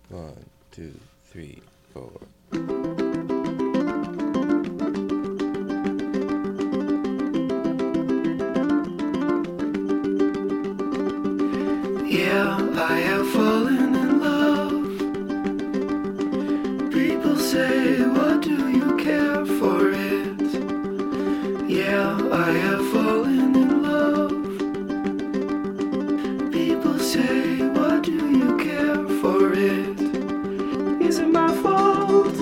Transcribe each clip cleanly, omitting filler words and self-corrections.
One, two, three, four. Yeah, I have fallen in love. People say, what do you care for it? Yeah, I have fallen in love. People say, what do you care for it? Is it my fault?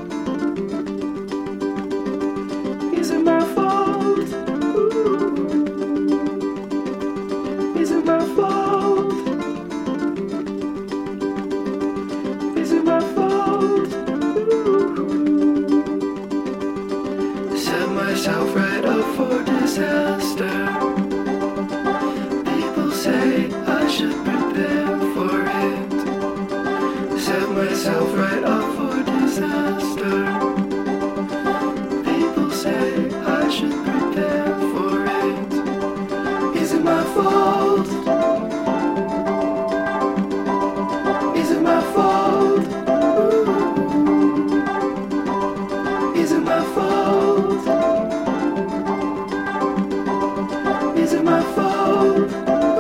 Is it my fault? Ooh. Is it my fault? Is it my fault? Ooh. Set myself right up for disaster. People say I should prepare for it. Set myself right up for disaster. People say I should prepare for it. Is it my fault? Is it my fault? Ooh. Is it my fault? Is it my fault?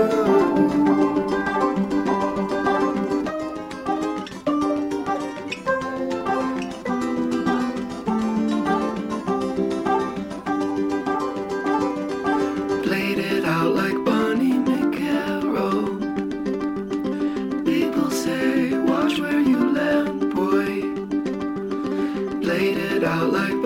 Played it out like Bonnie McCarroll. People say, watch where you land, boy. Played it out like